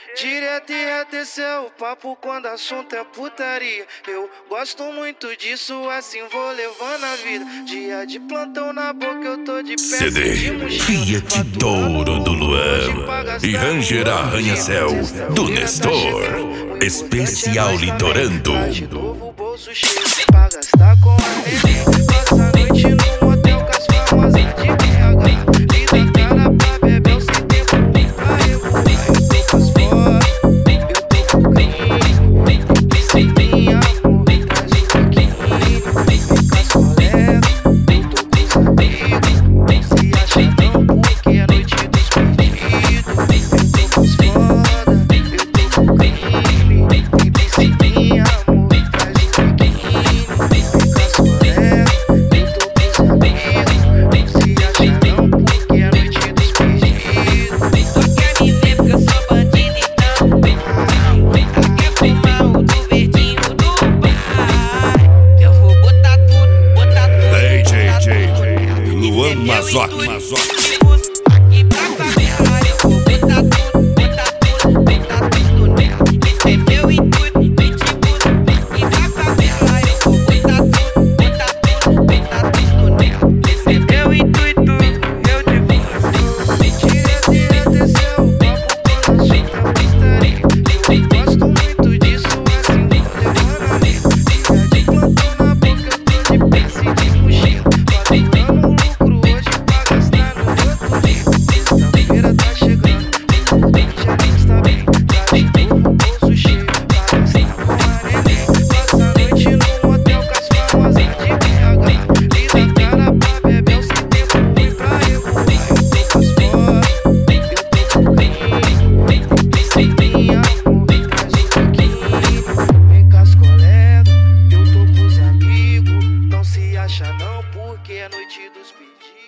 Direto e reto, esse é o papo quando assunto é putaria. Eu gosto muito disso, assim vou levando a vida. Dia de plantão na boca, eu tô de pé. CD Fiat Touro do Luan e Ranger Arranha-Céu do Nestor. Especial Litorando. De novo o bolso cheio pra gastar com a neném. Passa a noite no motel com as famosas de BH. Liga a cara pra beber, sem tempo pra revoar. Mazoque. Aqui pra favela eu vou botar tudo, botar tudo nela. Esse é meu intuito, pitbull. Aqui pra favela eu vou botar tudo, botar tudo nela. Esse é meu intuito, eu te vou. Direto e reto, esse é o papo quando assunto é putaria. Eu gosto muito disso, assim vou levando a vida. Dia de plantão na boca, eu tô de peça e de mochila. Faturando lucro hoje pra gastar no outro dia. Sexta-feira tá chegando, o importante é que está bem. Já de novo o bolso cheio pra gastar com a neném. Passa a noite no motel com as famosas de BH. Liga a cara pra beber, eu sem tempo ruim pra revoar. Eu tô com as fotos, eu tô com o crime. Sem minha amor, traz um pouquinho. Vem com as colegas, eu tô com os amigos. Não se acha não, porque é noite dos pedidos.